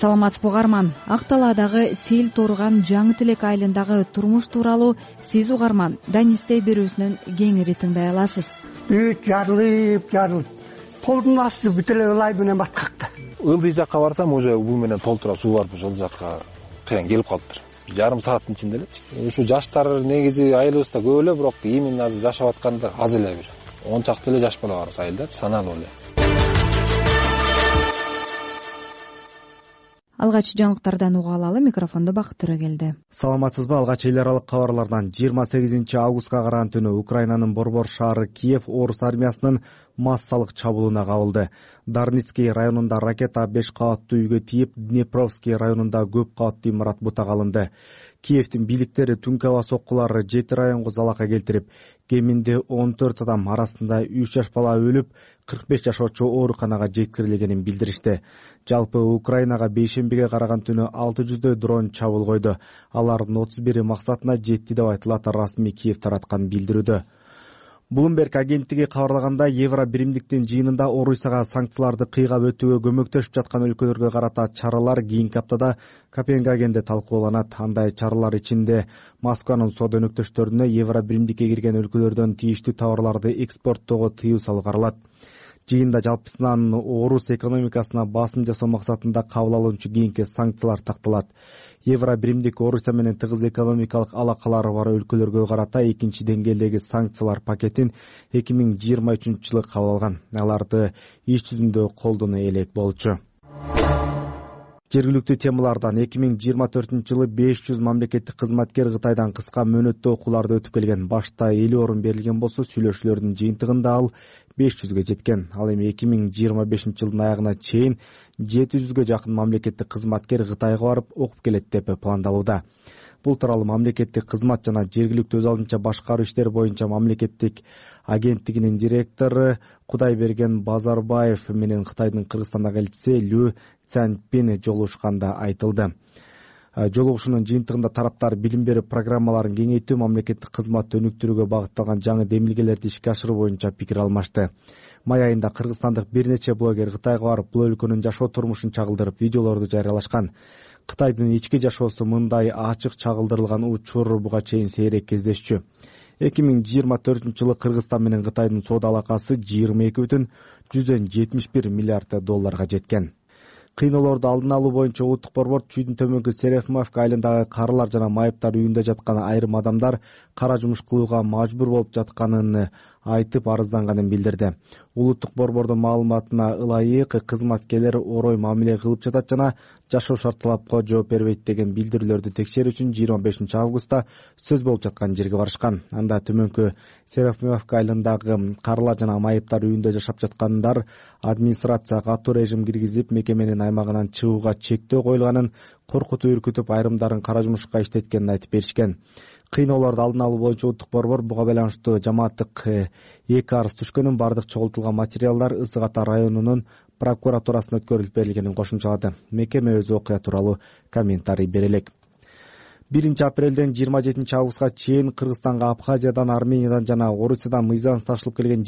саламатсызбы угарман. Ак Талаадагы сел турган Жаңы Тилек айылындагы турмуш тууралуу сиз угарман Данистей берүүсүнөн кеңири тыңдай аласыз. Үй жарылып толдун асты бүт эле ылай менен баткакта. Ылдый жакка барсам уже буу менен толтура суу барып ошол жакка кыян келип калыптыр. Жарым сааттын ичинде эле. Ушу жаштар негизи айылыбызда көп эле, бирок именно азыр жашап аткандар аз эле бир. 10 чакты эле жаш бала бар айылда, саналуу эле. Алгач жаңылыктардан уга алалы, микрофондо Бакыт Төрөгелди. Саламатсызбы? Алгач эл аралык кабарлардан 28 августка караган түнү Украинанын борбор шаары Киев орус армиясынын массалык чабуулуна кабылды. Дарницкий районунда ракета 5 кабаттуу үйгө тийип, Днепровский районунда көп кабаттуу имарат бутак алынды. Киевдин бийликтери түнкү аба соккулары 7 районго залака келтирип, кеминде 14 адам арасында 3 жаш бала өлүп, 45 жашоочу ооруканага жеткирилгенин билдиришти. Жалпы Украинага бейшембиге караган түнү 600 дрон чабуул койду. Алардын 31 максатына жетти деп айтылат, расмий Киев тараткан билдирүүдө. Bloomberg агенттиги кабарлаганда, Евро биримдиктин жыйынында Орусияга санкцияларды кыйгап өтүүгө көмөктөшүп жаткан өлкөлөргө карата чаралар кийинки аптада Копенгагенде талкууланат. Андай чаралар ичинде Москванын соода өнөктөштөрүнө Евро биримдикке кирген өлкөлөрдөн тийиштүү товарларды экспорттоого тыюу салуу каралат. Жыйында жалпысынан орус экономикасына басым жасоо максатында кабыл алуучу кийинки санкциялар такталат. Евро биримдик Орусия менен тыгыз экономикалык алакалары бар өлкөлөргө карата экинчи деңгээлдеги санкциялар пакетин 2023-жылы кабыл алган. Аларды иш жүзүндө колдоно элек болчу. Жергиликтүү темалардан 2024-жылы 500 мамлекеттик кызматкер Кытайдан кыска мөөнөттө окууларды өтүп келген. Башта 50 орун берилген болсо, сүйлөшүүлөрдүн жыйынтыгында ал 500ге жеткен. Ал эми 2025-жылдын аягына чейин 700ге жакын мамлекеттик кызматкер Кытайга барып окуп келет деп пландалууда. Бул тууралуу мамлекеттик кызмат жана жергиликтүү өз алдынча башкаруу иштери боюнча мамлекеттик агенттигинин директору Кудайберген Базарбаев менен Кытайдын Кыргызстандагы элчиси Лю Цянпин жолугушканда айтылды. Жолугушуунун жыйынтыгында тараптар билим берүү программаларын кеңейтүү, мамлекеттик кызматты өнүктүрүүгө багытталган жаңы демилгелерди ишке ашыруу боюнча пикир алмашты. Май айында кыргызстандык бир нече блогер Кытайга барып, бул өлкөнүн жашоо турмушун чагылдырып, видеолорду жарыялашкан. Кытайдын ички жашоосу мындай ачык чагылдырылган учур буга чейин сейрек кездешчү. 2024-жылы Кыргызстан менен Кытайдын соода алакасы 22,171 миллиард долларга жеткен. Кыйноолорду алдын алуу боюнча улуттук борбор Чүйдүн төмөнкү Серефмовка айылындагы карылар жана майыптар үйүндө жаткан айрым адамдар кара жумуш кылууга мажбур болуп жатканын айтып арызданганын билдирди. Улуттук борбордун маалыматына ылайык, кызматкерлер орой мамиле кылып жатат жана жашоо шарт талапка жооп бербейт деген билдирүүлөрдү текшерүү үчүн 25 августта сөз болуп жаткан жерге барышкан. Анда төмөнкү Серефмовка айылындагы карылар жана майыптар үйүндө жашап жаткандар администрация катуу режим киргизип, мекеменин аймагынан чыгууга чектөө коюлганын, коркутуп үркүтүп айрымдарын кара жумушка иштеткенин айтып беришкен. Кыйноолорду алдын алуу боюнча улуттук борбор буга байланыштуу жамааттык 2 арыз түшкөнүн, бардык чогултулган материалдар Ысык Ата районунун прокуратурасына өткөрүлүп берилгенин кошумчалады. Мекеме өз окуя тууралуу комментарий бере элек. 1 апрелден 27 августка чейин Кыргызстанга Абхазиядан, Армениядан жана Орусиядан мыйзамсыз ташылып келген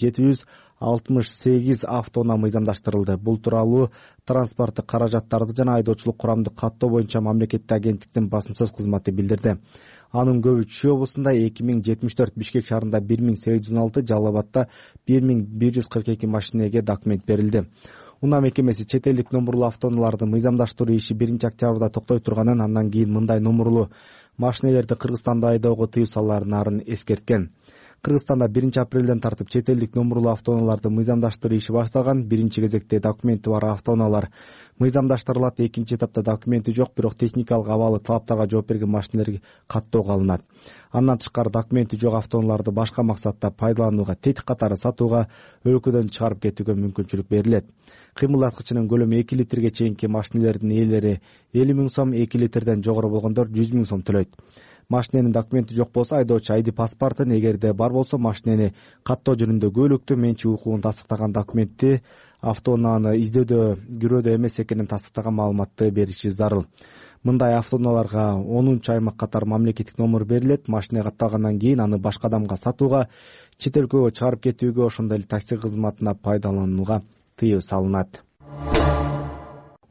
7768 автоунаа мыйзамдаштырылды. Бул тууралуу транспорттук каражаттарды жана айдоочулук курамды каттоо боюнча мамлекеттик агенттиктин басым сөз кызматы билдирди. Анын көбү Чүй облусунда 2074, Бишкек шаарында 1816, Жалал Абадта 1142 машинеге документ берилди. Унаа мекемеси чет элдик номурлуу автоунааларды мыйзамдаштыруу иши 1 октябрда токтой турганын, андан кийин мындай номурлуу машинелерди Кыргызстанда айдоого тыюу салаарын эскерткен. Кыргызстанда 1 апрелден тартып чет элдик номурлуу автоунааларды мыйзамдаштыруу иши башталган. Биринчи кезекте документи бар автоунаалар мыйзамдаштырылат. Экинчи этапта документи жок, бирок техникалык абалы талаптарга жооп берген машинелер каттоого алынат. Андан тышкары документи жок автоунааларды башка максатта пайдаланууга, тетик катары сатууга, өлкөдөн чыгарып кетүүгө мүмкүнчүлүк берилет. Кыймылдаткычынын көлөмү 2 литрге чейинки машинелердин ээлери 50 000 сом, 2 литрден жогору болгондор 100 000 сом төлөйт. Машиненин документи жок болсо, айдоочу ID паспортун, эгерде бар болсо машинени каттоо жөнүндө көйлөктү, менчик укугун тастыктаган документти, автоунааны издөөдө күрөөдө эмес экенин тастыктаган маалыматты бериши зарыл. Мындай автоунааларга 10-чу аймак катары мамлекеттик номер берилет. Машина катталгандан кийин аны башка адамга сатууга, чет өлкөгө чыгарып кетүүгө, ошондой эле такси кызматына пайдаланууга тыюу салынат.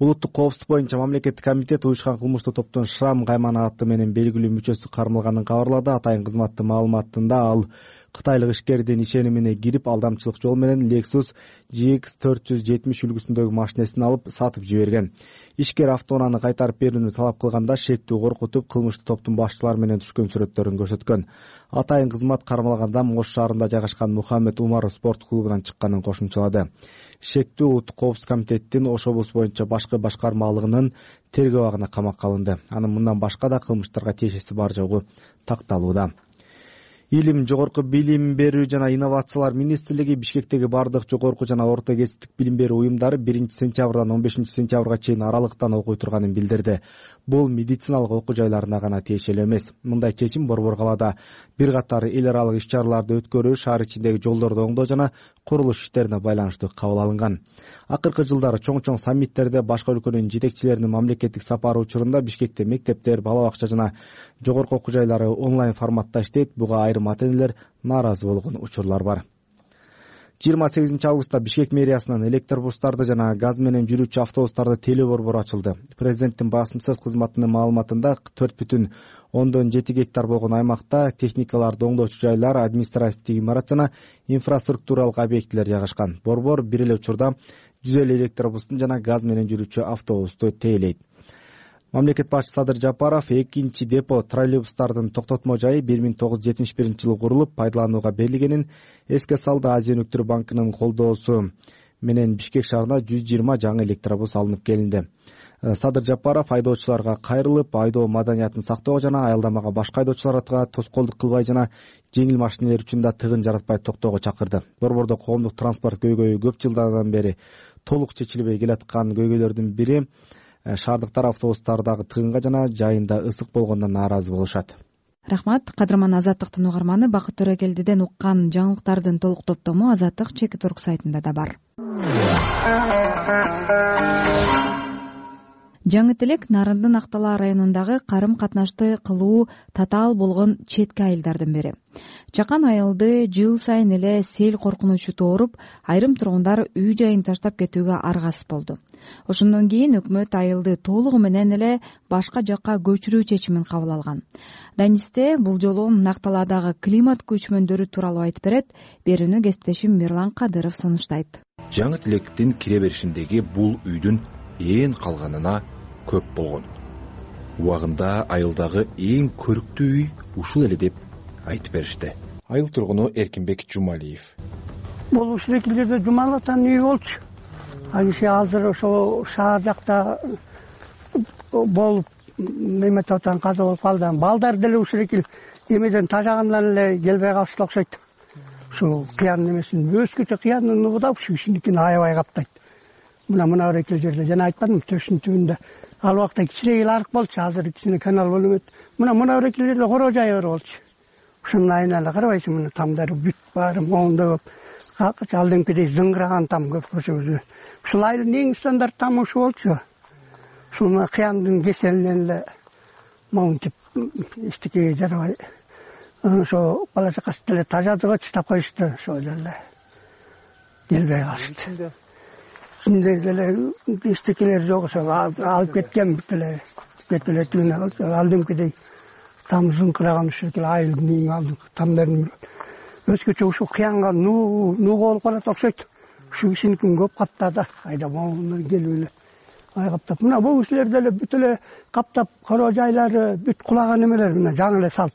Улуттук коопсуздук боюнча мамлекеттик комитет уюшкан кылмыштуу топтун Шрам кайманаты менен белгилүү мүчөсү кармалганын кабарлады. Атайын кызматтын маалыматында ал кытайлык ишкердин ишенимине кирип, алдамчылык жол менен Lexus GX 470 үлгүсүндөгү машинесин алып сатып жиберген. Ишкер автоунааны кайтарып берүүнү талап кылганда шектүү коркутуп, кылмыштуу топтун башчылары менен түшкөн сүрөттөрүн көрсөткөн. Атайын кызмат кармалганда Ош шаарында жайгашкан Мухаммед Умар спорт клубунан чыкканын кошумчалады. Шектүү улуттук коопсуздук комитеттин Ош облусу боюнча башкы башкармалыгынын тергөө абагына камакка алынды. Анын мындан башка да кылмыштарга тиешеси бар жогу такталууда. Илим, жогорку билим берүү жана инновациялар министрлиги Бишкектеги бардык жогорку жана орто кесиптик билим берүү уюмдары 1-сентябрдан 15-сентябрга чейин аралыктан окуй турганын билдирди. Бул медициналык окуу жайларына гана тиешелүү эмес. Мындай чечим Борбор калаада бир катар эл аралык иш-чараларды өткөрүү, шаар ичиндеги жолдорду оңдоо жана курулуш иштерине байланыштуу кабыл алынган. Акыркы жылдары чоң-чоң саммиттерде башка өлкөнүн жетекчилеринин мамлекеттик сапары учурунда Бишкекте мектептер, бала бакча жана жогорку окуу жайлары онлайн форматта иштейт. Буга айрым ата-энелер нааразы болгон учурлар бар. 28 августта Бишкек мэриясынын электробустарды жана газ менен жүрүүчү автобустарды тейлөө борбору ачылды. Президенттин басым сөз кызматынын маалыматында 4,7 гектар болгон аймакта техникаларды оңдоочу жайлар, административдик имарат жана инфраструктуралык объектилер жайгашкан. Борбор бир эле учурда 150 электробустун жана газ менен жүрүүчү автобусту тейлейт. Мамлекет башчысы Садыр Жапаров экинчи депо троллейбустардын токтотмо жайы 1971-жылы курулуп, пайдаланууга берилгенин эске салды. Азия өнүктүрүү банкынын колдоосу менен Бишкек шаарына 120 жаңы электробус алынып келинди. Садыр Жапаров айдоочуларга кайрылып, айдоо маданиятын сактоого жана аялдамага башка айдоочуларга тоскоолдук кылбай жана жеңил машинелер үчүн да тыгын жаратпай токтоого чакырды. Борбордо коомдук транспорт көйгөйү көп жылдардан бери толук чечилбей келаткан көйгөйлөрдүн бири шаардыктар автобустардагы тыгынга жана жайында ысык болгондон нааразы болушат. Рахмат. Кадырман Азаттыктын угарманы Бакыт Төрөкелдиден уккан жаңылыктардын толук топтому Азаттык Чекит.орг сайтында да бар. Жаңы Тилек Нарындын Актала районундагы карым катнашты кылуу татаал болгон четки айылдардын бири. Чакан айылды жыл сайын эле сел коркунучу тооруп, айрым тургундар үй жайын таштап кетүүгө аргасыз болду. Ошондон кийин өкмөт айылды толугу менен эле башка жакка көчүрүү чечимин кабыл алган. Данисте бул жолу Акталадагы климат көчмөндөрү тууралуу айтып берет. Берүүнү кесиптешим Мирлан Кадыров сунуштайт. Жаңы Тилектин кире беришиндеги бул үйдүн ээн калганына көп болгон. Убагында айылдагы эң көрүктүү үй ушул эле деп айтып беришти. Айыл тургуну Эркинбек Жумалиев. Бул ушул жерде Жумал атанын үйү болчу. Азыр ошо шаар жакта болуп неметип атан каза болуп калды. Балдар деле ушул эмеден тажагандан эле келбей калышты окшойт. Ушул кыян немесин өзгөчө кыянын угуда ушул кишиникин аябай каптайт. Мына экил жерде жана айтпадым, төшүн түбүндө ал убакта кичине арык болчу, азыр кичине канал болуп өт. Мына экил жерде коро жай бар болчу. Ушунун айнала карабайсың, мына тамдары бүт баары моңдоп, алдыңкыдей зыңгыраган там көп көчөбүздө. Ушул айылдын эң стандарт тамы ушу болчу. Ушул кыяндын кеселинен эле моңтип эчтекеге жарабай. Ошо бала чакасы деле тажадыгы чыдап коюшту, ошо деле келбей калышты. Ушундай деле эчтекелер жок, ошо алып кеткен бүт эле алдыңкыдей там зыңкыраган ушул айылдын эң алдыңкы тамдарын өзгөчө ушул кыянга нуу болуп калат окшойт. Ушул кишиникин көп каптады, айда моңдон келип эле ай каптап. Мына бул кишилер деле бүт эле каптап, коро жайлары бүт кулаган эмелер мына жаңы эле салып.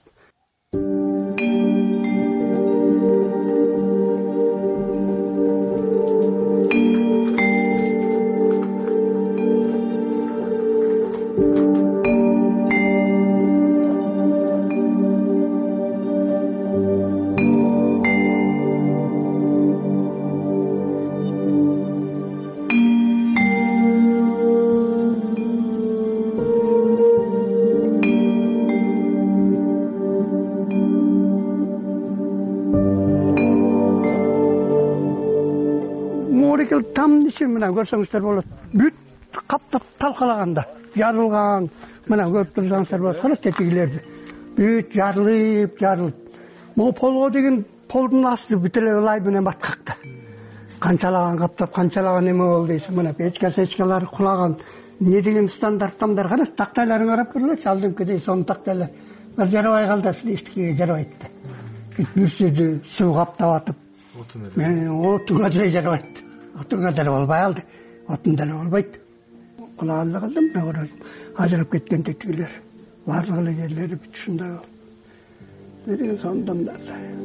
Там иши мына көрсөңүздөр болот. Бүт каптап талкалаганда жарылган. Мына көрүп турсаңыздар болот. Караш тетигилерди. Бүт жарылып. Бул полго деген полдун асты бүт эле ылай менен баткакта. Канчалаган каптап, канчалаган эме болду дейсиң. Мына печка-сечкалар кулаган. не деген стандарт тамдар кара, тактайларын карап көргүлөчү, алдыңкыдай сонун тактайлар. Бир жарабай калды, эчтеке жарабайт. Бүрсөдү, суу каптап атып. Отунга деле жарабайт. Отунга деле болбой калды. Отун деле болбойт. Кулагалла калдым, мен көрөм. Ажырап кеткен тетигилер. Барлык эле жерлери бүт ушундай болуп. Не деген сонун тамдар.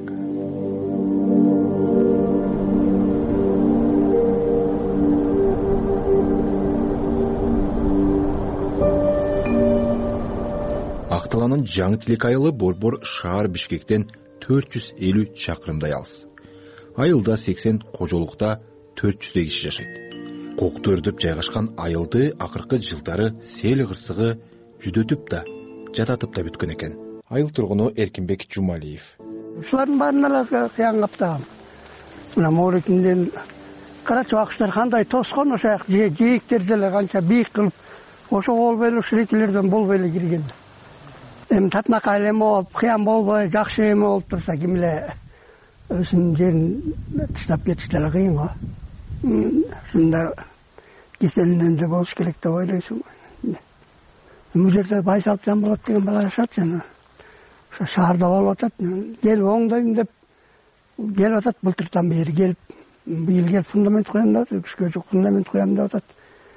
Акталанын жаңы тилек айылы борбор шаар Бишкектен 450 чакырымдай алыс. Айылда 80, кожолукта 400 киши жашайт. Кокту өрдөп жайгашкан айылды акыркы жылдары сел кырсыгы жүдөтүп да, жататып да бүткөн экен. Айыл тургуну Эркинбек Жумалиев. Ушулардын баарына эле кыян каптагам. Мына Моорекинден карачы акыштар кандай тоскон, ошо жээктер деле канча бийик кылып, ошо болбой эле ушул болбой эле кирген. Эми татынакай эле болуп, кыян болбой, жакшы эме болуп турса, ким эле өзүнүн жерин таштап кетиш деле кыйын го. Ушунда кеселинен да болуш керек деп ойлойсуң. Бул жерде Байсалчан болот деген бала жашат жана. Ошо шаарда болуп атат. Келип оңдойм деп келип атат, былтырдан бери келип, быйыл келип фундамент коем деп атат, күчкө жок фундамент коем деп атат.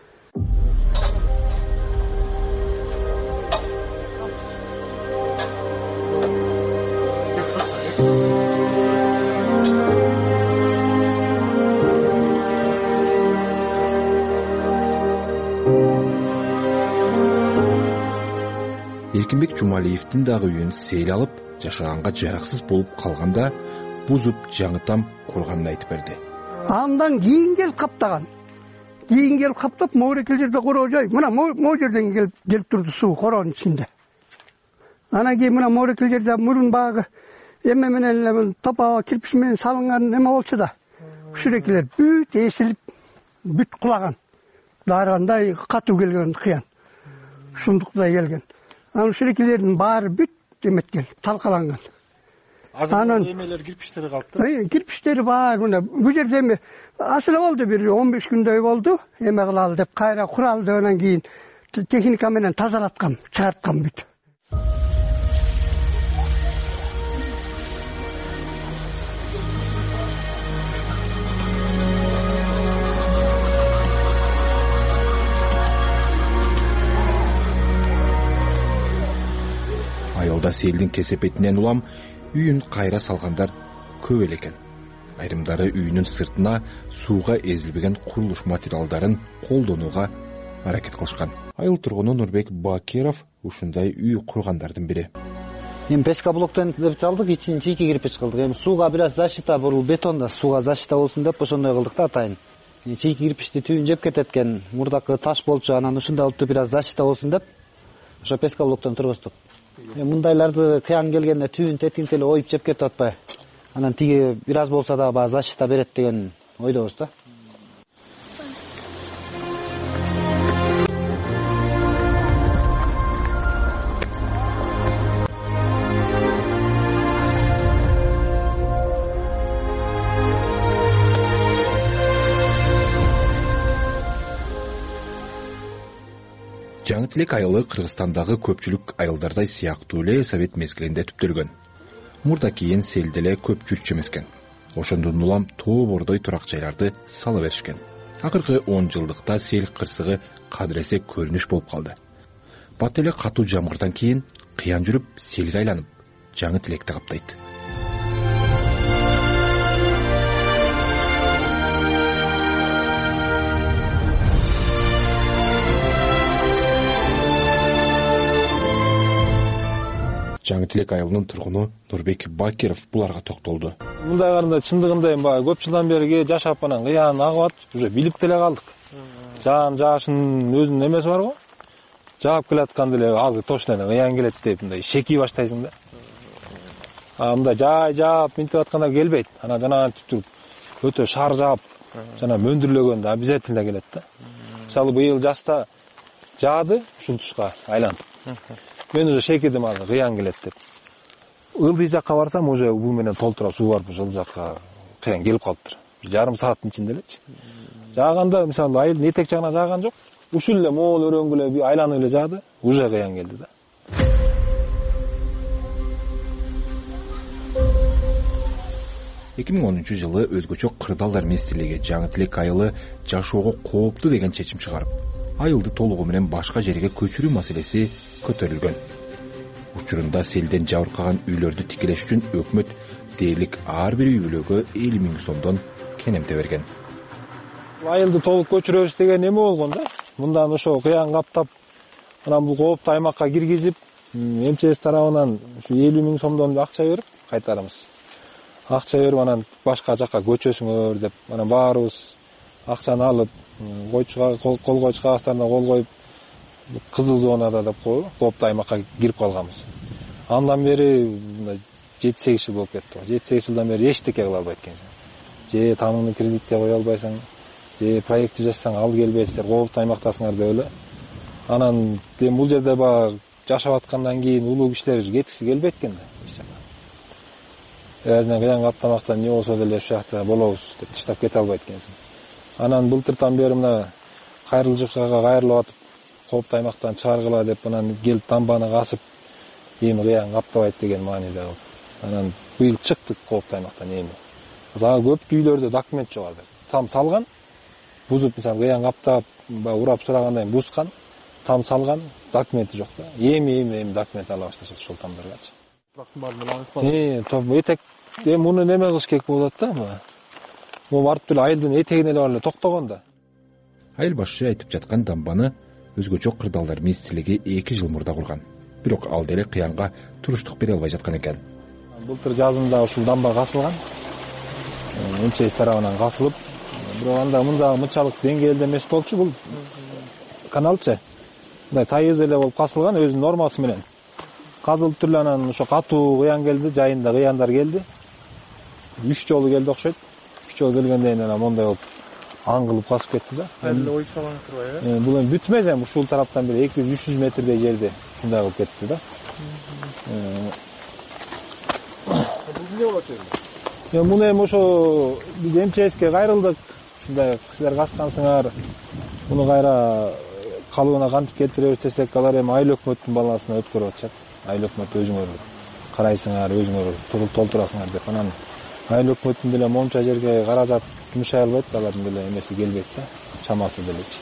Эркинбек Жумалиевдин дагы үйүн сел алып, жашаганга жараксыз болуп калганда бузуп жаңытам курганын айтып берди. Андан кийин келип каптаган. Кийин келип каптап, Моорекил жерде короо жай. Мына могу жерден келип турду суу короонун ичинде. Анан кийин мына Моорекил жерде мурун багы эме менен эле топо кирпич менен салынган эме болчу да. Ушурекилер бүт эсилип, бүт кулаган. Даргандай катуу келген кыян. Шундуктай келген. Анан ушурекилердин баары бүт эметкен, талкаланган. Анан эмелер кирпичтери калыптыр. Кирпичтери бар, мына бул жерде эми асылы болду, бир 15 күндөй болду. Эме кылалы деп кайра куралды, анан кийин техника менен тазалаткам, чыгарткам бүт. Айылда селдин кесепетинен улам үйүн кайра салгандар көп эле экен. Айрымдары үйүнүн сыртына сууга эзилбеген курулуш материалдарын колдонууга аракет кылышкан. Айыл тургуну Нурбек Бакиров ушундай үй кургандардын бири. Эми пескоблоктон деп чалдык, ичин чийки кирпич кылдык. Эми сууга бир аз защита, бул бетонда сууга защита болсун деп ошондой кылдык да атайын. Чийки кирпичти түбүн жеп кетет экен, мурдакы таш болчу, анан ушундай болуп бир аз защита болсун деп ошо пескоблоктон тургуздук. Мындайларды кыян келгенде түбүн тетинтеле оюп жеп кетип атпай. Анан тиги бир аз болсо да баа защита берет деген ойдобуз да. Жаңы тилек айылы Кыргызстандагы көпчүлүк айылдардай сыяктуу эле совет мезгилинде түптөлгөн. Мурда кийин селделе көп жүрчү эмескен. Ошондон улам тоо бордой турак жайларды сала беришкен. Акыркы 10 жылдыкта сел кырсыгы кадыресе көрүнүш болуп калды. Бат эле катуу жамгырдан кийин кыян жүрүп селге айланып, жаңы тилекти каптайт. Жаңы тилек айылынын тургуну Нурбек Бакиров буларга токтолду. Мындай карында чындыгында эми көп жылдан бери жашап анан кыян агып атып, уже билип деле калдык. Жаашынын өзүнүн эмеси бар го. Жаап келатканда эле азыр точно эле кыян келет деп мындай шеки баштайсың да. Мындай жаап минтип атканда келбейт. Анан жана туруп өтө шаар жаап, жана мөндүрлөгөндө обязательно келет да. Мисалы быйыл жазда жаады, ушул тушка айлантып. Мен уже шекидим азыр кыян келет деп. Ылдый жакка барсам уже бул менен толтура суу барып ошол жакка кыян келип калыптыр. Жарым сааттын ичинде элечи. Жааганда мисалы айылдын этек жагына жааган жок. ушул эле моол өрөңгү эле айланып эле жаады, уже кыян келди да. 2010 жылы өзгөчө кырдаалдар министрлиги жаңы тилек айылы жашоого кооптуу деген чечим чыгарып, айылды толугу менен башка жерге көчүрүү маселеси көтөрүлгөн. Учурунда селден жабыркаган үйлөрдү тикелеш үчүн өкмөт дээрлик ар бир үй бүлөгө 50 000 сомдон кенемте берген. Айылды толук көчүрөбүз деген эме болгон да. Мындан ошо кыян каптап, анан бул кооптуу аймакка киргизип, МЧС тарабынан ушу 50 000 сомдон акча берип кайтарабыз. Акча берип анан башка жакка көчөсүңөр деп, анан баарыбыз акчаны алып, кол койчу кагаздарына кол коюп, кызыл зонада деп коебу, кооптуу аймакка кирип калганбыз. Андан бери 7-8 жыл болуп кетти. 7-8 жылдан бери эчтеке кыла албайт экенсиң. Же тамыңды кредитке кое албайсың, же проектти жазсаң ал келбейсиздер, кооптуу аймактасыңар деп эле. Анан бул жерде баягы жашап аткандан кийин улуу кишилер кеткиси келбейт экен да. Кыян каптамактан не болсо деле ушул жакта болобуз деп таштап кете албайт экенсиң. Анан былтыртан бери мына кайрылчыкка кайрылып атып, кооптуу аймактан чыгаргыла деп анан келип дамбаны касып, эми кыян каптабайт деген мааниде кылып. Анан быйыл чыктык кооптуу аймактан эми. Аза көп үйлөрдө документ жок азыр. Там салган, бузуп мисалы кыян каптап, урап сурагандай бузган, там салган, документи жок да. Эми документ ала башташат ошол тамдаргачы. Этек муну неме кылыш керек болот да. Могу барып деле айылдын этегине эле барып токтогон да. Айыл башчы айтып жаткан дамбаны өзгөчө кырдаалдар министрлиги 2 жыл мурда курган. Бирок ал деле кыянга туруштук бере албай жаткан экен. Былтыр жазында ушул дамба касылган. МЧС тарабынан касылып, бирок анда мынчалык деңгээлде эмес болчу, бул каналчы. Мындай тайыз эле болуп касылган өзүнүн нормасы менен. Казылып туруп анан ошо катуу кыян келди, жайында кыяндар келди. 3 жолу келди окшойт. 3 жолу келгенден кийин анан мондай болуп аңгылып касып кетти да. Эле ой салган турбайбы? Бул эми бүтмөс эми ушул тараптан бери 200-300 метрдей жерде ушундай болуп кетти да. Бул эмне болот эми? Муну эми ошо биз МЧСке кайрылдык. Ушундай кишилер каскансыңар. Муну кайра калыбына кантип келтиребиз десек, алар эми айыл өкмөттүн балансына өткөрүп атышат. Айыл өкмөт өзүңөр карайсыңар, өзүңөр толтурасыңар деп. Анан айыл өкмөттүн деле монча жерге каражат жумшай албайт, алардын деле эмеси келбейт да, чамасы делечи.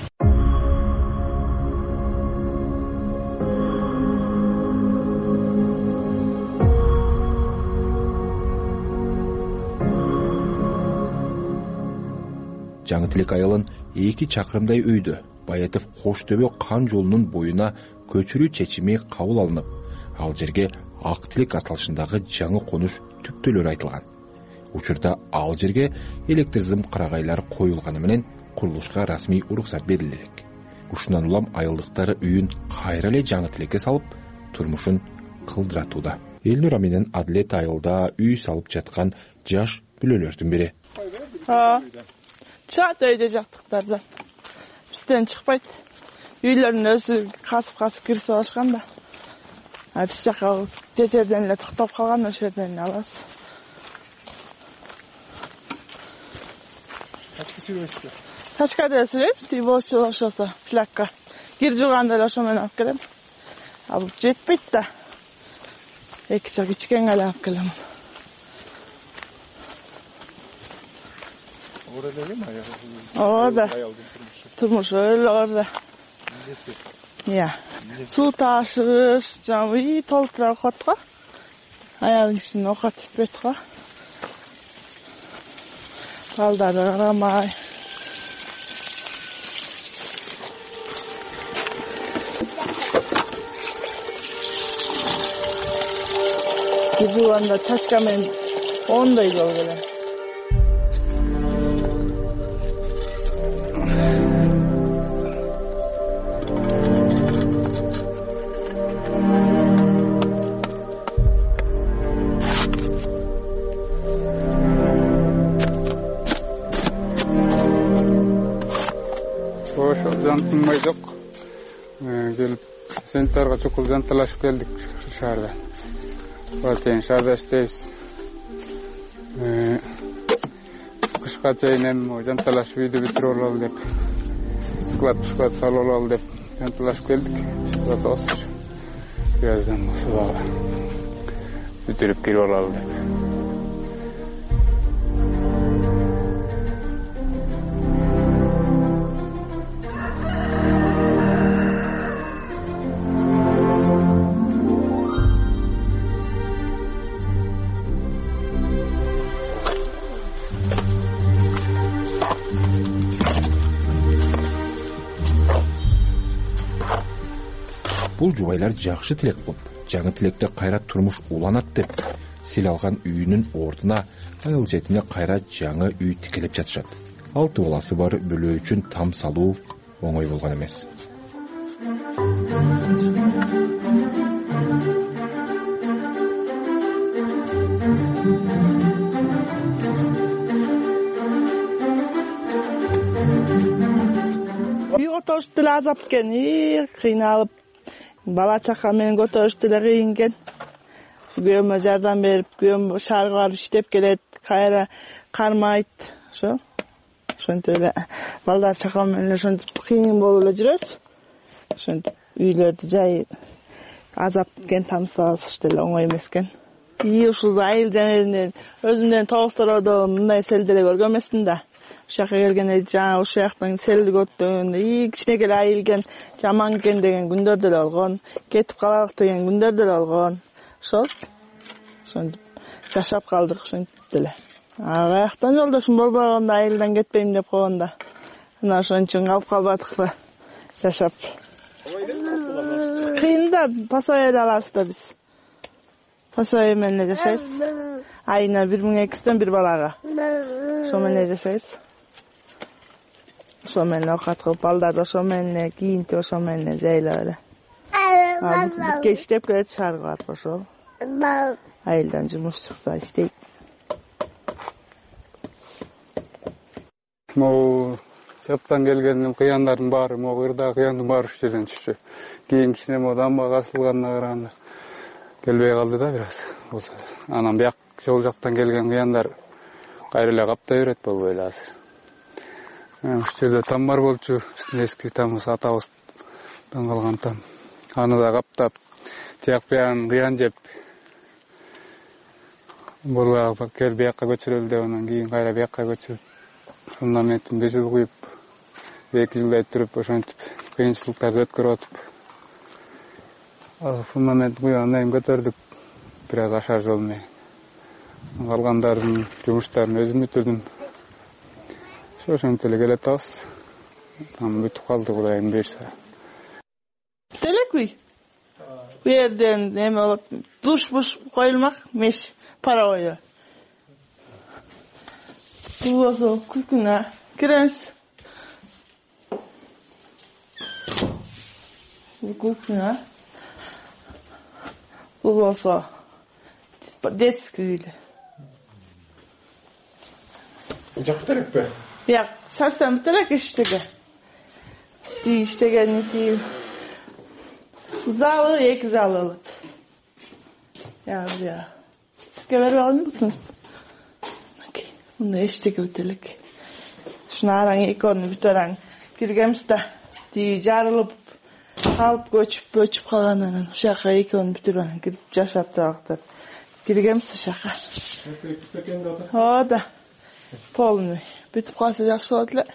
Жаңы тилек айылын 2 чакырымдай өйдө Баятов Коштөбө кан жолунун боюна көчүрүү чечими кабыл алынып, ал жерге Ак Тилек аталышындагы жаңы конуш түптөлөр айтылган. Учурда ал жерге электр зым кырагайлар коюлганы менен курулушка расмий уруксат берилди элек. Ушундан улам айылдыктары үйүн кайра эле Жаңы Тилекке салып, турмушун кылдыратууда. Элнура менен Адлет айылда үй салып жаткан жаш бүлөлөрдүн бири. Чат өйдө жактыктардан. Бизден чыкпайт. Үйлөрүн өзү касып кирсе башкан да. Биз жака жетерден эле токтоп калган, ошол жерден алабыз. Качка сүрөбүзбү? Качка да сүрөйт, болсо ошосо плакка. Кир жууганда эле ошо менен алып келем. Ал жетпейт да. Эки жак ичкенге эле алып келем. Ora элеби да. Турмуш эле орда. Иә. Суу ташыш, жаңы толтура окот го. Аял кишинин окот түпөт го. Балдары карамай. Кижуанда чачка менен ондой жол келем. Жантынмай жок. Келип центрга чукул жанталашып келдик шаарда. Батен шаарда иштейбиз. Кышка чейин эми жанталашып үйдү бүтүрүп алалы деп склад салып алалы деп жанталашып келдик. Склад осы. Бираздан субага бүтүрүп кирип алалы деп. Бул жубайлар жакшы тилек кылып, жаңы тилекте кайра турмуш уланат деп, сел алган үйүнүн ордуна айыл четине кайра жаңы үй тикелеп жатышат. 6 баласы бар бөлө үчүн там салуу оңой болгон эмес. Үй отош деле азап экен, кыйналып, бала чака менен көтөрүш деле кыйын экен. Күйөөмө жардам берип, күйөөм шаарга барып иштеп келет, кайра кармайт, ошо. Ошентип эле балдар чака менен ошентип кыйын болуп эле жүрөбүз. Ошентип үйлөрдү жай азап экен, тамсабыз деле оңой эмес экен. Ушул айыл жанеринен өзүмдөн Тоостороодо мындай сел деле көргөн эмесмин да. Ушака келгенде жаңа ушул жактан селди көттөгөндө кичине эле айыл экен, жаман экен деген күндөр деле болгон, кетип калалык деген күндөр деле болгон. Ошол ошентип жашап калдык ошентип деле. Аяктан жолдошум болбогондо айылдан кетпейм деп койгондо. Мына ошон үчүн калып калбадыкпы жашап. Кыйын да, пасой эле алабыз да биз. Пасой менен эле жашайбыз. Айына 1200 бир балага. Ошо менен жашайбыз. Ошо менен окат кылып, балдарды ошо менен кийинтип, ошо менен жайлап эле. Бутке иштеп келет, шаарга барып ошол. Айылдан жумуш чыкса иштейт. Могу сырттан келгендин кыяндардын баары, могу ырдагы кыяндын баары уш жерден түшчү. Кийин кичине могу дамбага асылганына караганда келбей калды да бираз. Болсо анан бияк жол жактан келген кыяндар кайра эле каптай берет болбой эле азыр. Уш жерде там бар болчу, биздин эски тамыбыз, атабыздан калган там. Аны да каптап, тияк биягын кыян жеп, болбой кел биякка көчүрөлү деп, анан кийин кайра биякка көчүрүп, фундаментин 5 жыл куюп, 2 жылдай туруп, ошентип кыйынчылыктарды өткөрүп атып, фундамент куйгандан кийин көтөрдүк бираз ашар жол менен. Калгандардын жумуштарын өзүм бүтүрдүм. Ошентип эле келет атабыз. Там бүтүп калды, Кудайым буйрса. Телек үй. Bu yerden neme olup duş koyulmak meş para oluyor. Bu olsa küküne gireriz. Bu küküne. Bu olsa детскийdi. Жактырып be. Ya sarsam taraf iştege. İştege neti. Zalı ek zalı. Ya. Sizge verip alın mısınız? Okey. Bunu iştege ötelik. Şuna aran ekonu bitoran kirgemizde. Jarılıp kalıp göçüp kalanların uşaqa ekonu bitoran kirip yaşap тұрақтар. Kirgemiz uşaqa. O da. Полный. Бүтүп калса жакшы болот эле.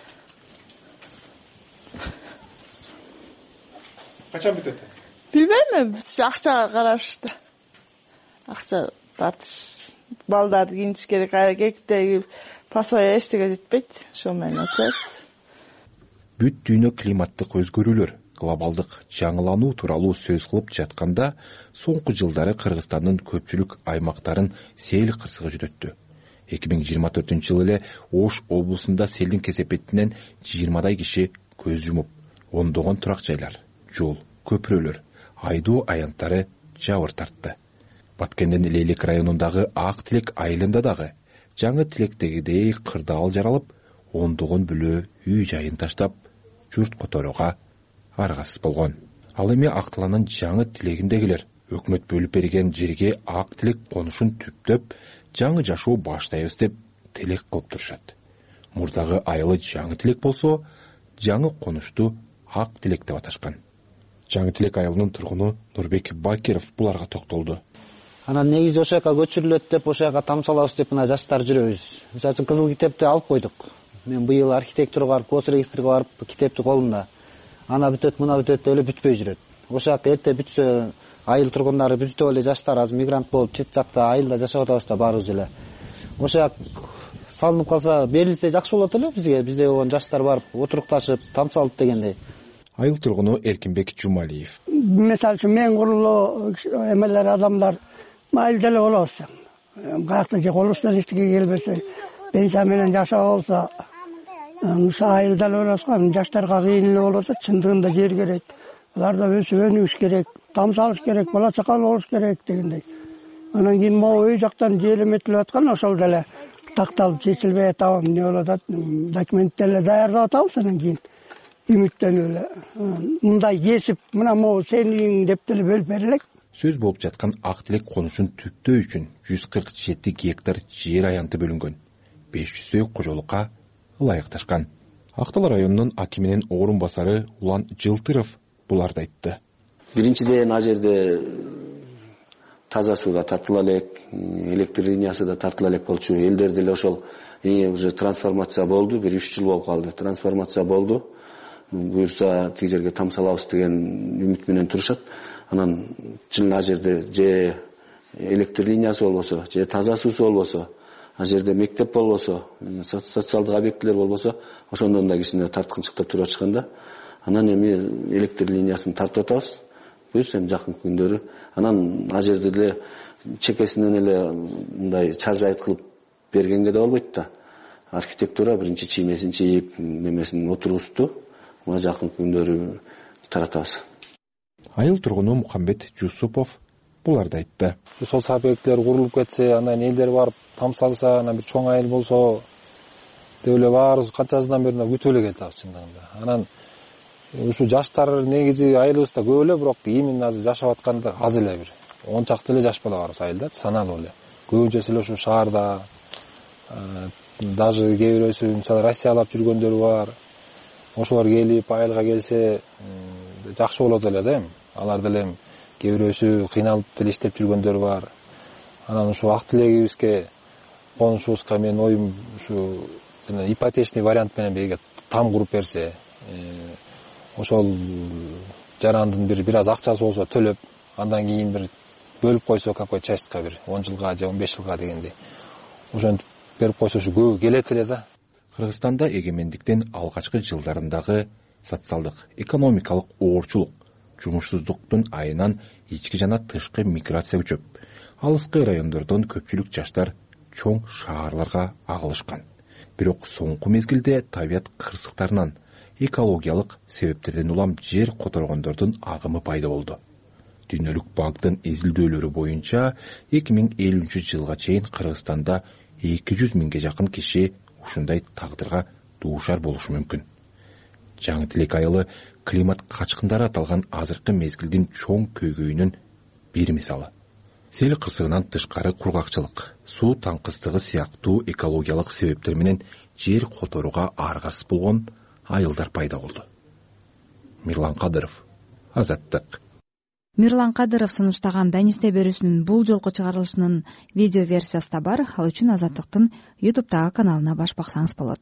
Качан бүтөт? Билбейм, акчага карашты. Акча тартыш. Балдарды кийинтиш керек, кайра кектеги пасоя эчтеге жетпейт. Ошо менен отурабыз. Бүт дүйнө климаттык өзгөрүүлөр, глобалдык жаңылануу тууралуу сөз кылып жатканда, соңку жылдары Кыргызстандын көпчүлүк аймактарын сел кырсыгы жүдөттү. 2024 эле Ош облусунда селдин кесепетинен 20дай киши көз жумуп, ондогон турак жайлар, жол, көпүрөлөр, айдоо аянттары жабыр тартты. Баткендин Лейлик районундагы Ак Тилек айылында дагы жаңы тилектегидей кырдаал жаралып, ондогон бүлө үй жайын таштап, журт которууга аргасыз болгон. Ал эми Актыланын жаңы тилегиндегилер өкмөт бөлүп берген жерге Ак Тилек конушун түптөп, жаңы жашоо баштайбыз деп тилек кылып турушат. Мурдагы айылы жаңы Тилек болсо, жаңы конушту Ак Тилек деп аташкан. Жаңы Тилек айылынын тургуну Нурбек Бакиров буларга токтолду. Анан негизи ошол жака көчүрүлөт деп, ошол жака тамсалабыз деп мына жаштар жүрөбүз. Мисалы үчүн кызыл китепти алып койдук. Мен быйыл архитектурга барып, госрегистрге барып китепти колумда. Ана бүтөт, мына бүтөт деп эле бүтпөй жүрөт. Ошол жака эрте бүтсө, айыл тургундары бүтүп эле жаштар азыр мигрант болуп чет жакта айылда жашап атабыз да баарыбыз эле. Ошол жак салынып калса, берилсе жакшы болот эле бизге. Бизде болгон жаштар барып отурукташып, тамсалып дегендей. Айыл тургуну Эркинбек Жумалиев. Мисалы үчүн мен курулуу эмелер адамдар майылда эле болобуз. Каякта же колубуздан эчтеке келбесе, пенсия менен жашап алса, ушул айылда эле болобуз го. Жаштарга кыйын эле болот, чындыгында жер керек. Алар да өсүп өнүгүш керек, тамсалыш керек, бала чакал болуш керек дегендей. Анан кийин могу үй жактан жер эметилип аткан, ошол деле такталып чечилбей атабы эмне болуп атат, документ деле даярдап атабыз. Анан кийин үмүттөнүп эле мындай кесип, мына могу сенин үйүң деп деле бөлүп берилек. Сөз болуп жаткан Ак Тилек конушун түптөө үчүн 147 гектар жер аянты бөлүнгөн. 500 кожолукка ылайыкташкан. Актал районунун акиминин орун басары Улан Жылтыров буларды айтты. Биринчиден ал жерде таза суу да тартыла элек, электр линиясы да тартыла элек болчу. Элдер деле ошол уже трансформация болду, 1-3 жыл болуп калды. Трансформация болду. Буюрса тиги жерге тамсалабыз деген үмүт менен турушат. Анан ал жерде же электр линиясы болбосо, же таза суусу болбосо, ал жерде мектеп болбосо, социалдык объектилер болбосо, ошондон да кичине тарткынчыктар туруп атышканда, анан эми электр линиясын тартып атабыз. Буюрса эми жакын күндөрү. Анан ал жерде деле чекесинен эле мындай чаржайыт кылып бергенге да болбойт да. Архитектура биринчи чиймесин чийип, немесин отургузду. Мына жакын күндөрү таратабыз. Айыл тургуну Мухамбет Жусупов буларды айтты. Сол объекттер курулуп кетсе, анан элдер барып тамсалса, анан бир чоң айыл болсо деп эле баарыбыз канча жылдан бери күтүп эле келатабыз чындыгында. Анан ушу жаштар негизи айылыбызда көп эле, бирок именно азыр жашап аткандар аз эле бир. Ончакты эле жашап барабыз айылда, саналуу эле. Көбүнчөсү эле ушу шаарда, даже кээ бирөөсү мисалы Россиялап жүргөндөр бар. Ошолор келип айылга келсе жакшы болот эле да эми. Алар деле кээ бирөөсү кыйналып деле иштеп жүргөндөр бар. Анан ушу Ак Тилегибизге конушубузга менин оюм ушу ипотечный вариант менен беге там куруп берсе, ошол жарандын бир аз акчасы болсо төлөп, андан кийин бир бөлүп койсо какой частька бир 10 жылга же 15 жылга дегендей. Ошентип берип койсо ушу көбү келет эле да. Кыргызстанда эгемендиктин алгачкы жылдарындагы социалдык, экономикалык оорчулук, жумушсуздуктун айынан ички жана тышкы миграция күчөп, алыскы райондордон көпчүлүк жаштар чоң шаарларга агылышкан. Бирок соңку мезгилде табият кырсыктарынан, экологиялык себептерден улам жер которгондордун агымы пайда болду. Дүйнөлүк банктын изилдөөлөрү боюнча 2050-жылга чейин Кыргызстанда 200 миңге жакын киши ушундай тагдырга дуушар болушу мүмкүн. Жаңы Тилек айылы климат качкындары аталган азыркы мезгилдин чоң көйгөйүнүн бир мисалы. Сел кырсыгынан тышкары кургакчылык, суу таңкыстыгы сыяктуу экологиялык себептер менен жер которууга аргасыз болгон айылдар пайда болду. Мирлан Кадыров, Азаттык. Мирлан Кадыров сунуштаган Данисте берүүсүнүн бул жолку чыгарылышынын видео версиясы да бар. Ал үчүн Азаттыктын YouTube'дагы каналына баш баксаңыз болот.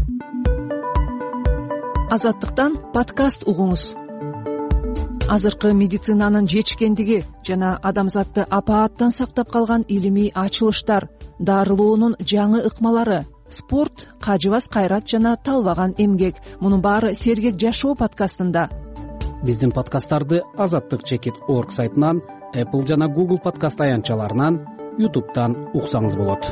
Азаттыктан подкаст угуңуз. Азыркы медицинанын жетишкендиги жана адамзатты апааттан сактап калган илимий ачылыштар, дарылоонун жаңы ыкмалары, спорт, кажыбас кайрат жана талбаган эмгек. Мунун баары Сергек жашоо подкастында. Биздин подкасттарды azattik.org сайтынан, Apple жана Google подкаст аянтчаларынан, YouTube'дан уксаңыз болот.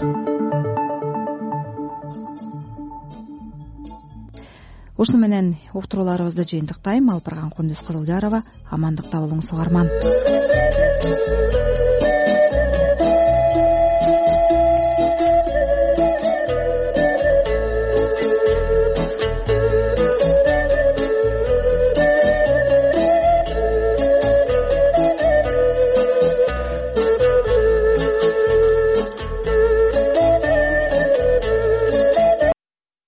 Ушуну менен уктурууларыбызды жыйынтыктайм. Алпырган Кундуз Кызылжарова. Амандыкта болуңуз угарман.